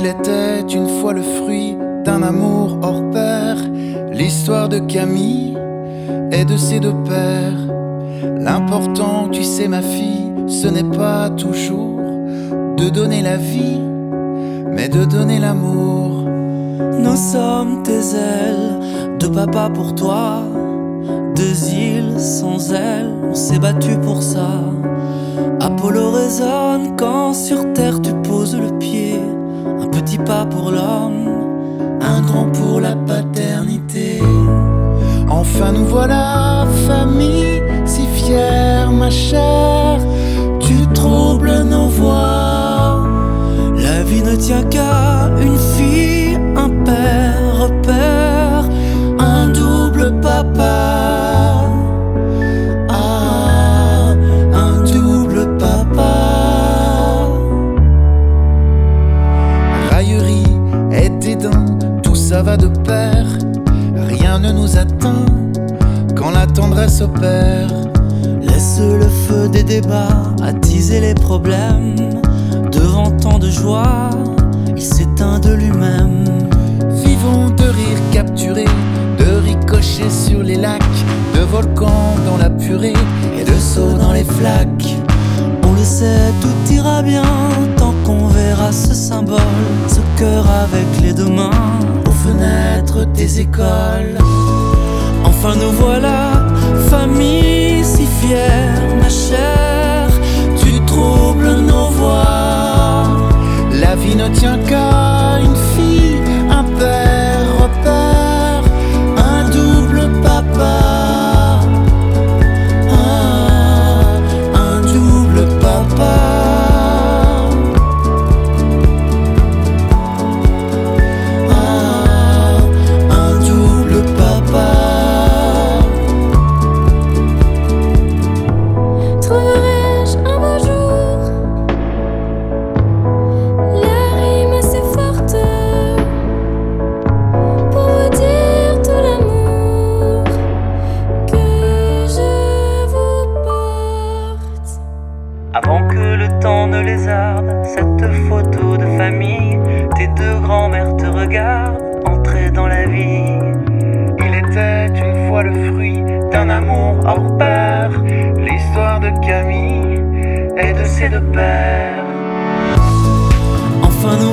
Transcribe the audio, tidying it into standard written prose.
Il était une fois le fruit d'un amour hors pair. L'histoire de Camille et de ses deux pères. L'important, tu sais ma fille, ce n'est pas toujours de donner la vie, mais de donner l'amour. Nous sommes tes ailes de papa pour toi. Deux îles sans ailes, on s'est battu pour ça. Apollo résonne quand sur terre tu poses le pied. Un petit pas pour l'homme, un grand pour la paternité. Enfin nous voilà, famille, si fière ma chère. Tu troubles nos voix. La vie ne tient qu'à une fille, un père, repère, un double papa. Ah, un double papa. Raillerie et dédain, tout ça va de pair. Rien ne nous atteint quand la tendresse opère. Laisse le feu des débats attiser les problèmes. Devant tant de joie, il s'éteint de lui-même. Vivons de rires capturés, de ricochets sur les lacs, de volcans dans la purée Et de sauts dans les flaques. On le sait, tout ira bien tant qu'on verra ce symbole, ce cœur avec les deux mains aux fenêtres des écoles. Enfin nous voilà, famille si fière, ma chère. Tu troubles nos voix. La vie ne tient qu'à une fille, un père, repère, un double papa. Ah, un double papa. Ah, un double papa. Trouverai-je un beau jour la rime assez forte pour vous dire tout l'amour que je vous porte? Avant que le temps ne lézarde cette photo de famille, tes deux grands-mères te regardent entrer dans la vie. Il était une fois le fruit d'un amour hors pair. L'histoire de Camille et de ses deux pères. Enfin nous